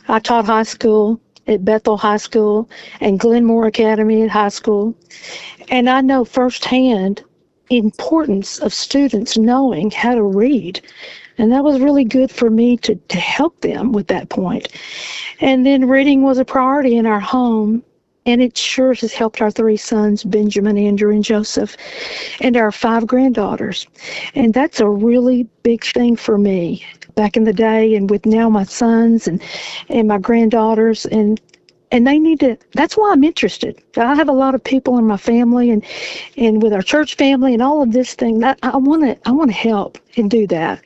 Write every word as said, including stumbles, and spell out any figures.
I taught high school at Bethel High School and Glenmore Academy at high school. And I know firsthand importance of students knowing how to read. And that was really good for me to, to help them with that point. And then reading was a priority in our home. And it sure has helped our three sons, Benjamin, Andrew, and Joseph, and our five granddaughters. And that's a really big thing for me back in the day, and with now my sons and, and my granddaughters. And and they need to, that's why I'm interested. I have a lot of people in my family and, and with our church family and all of this thing that I want to, I want to help and do that.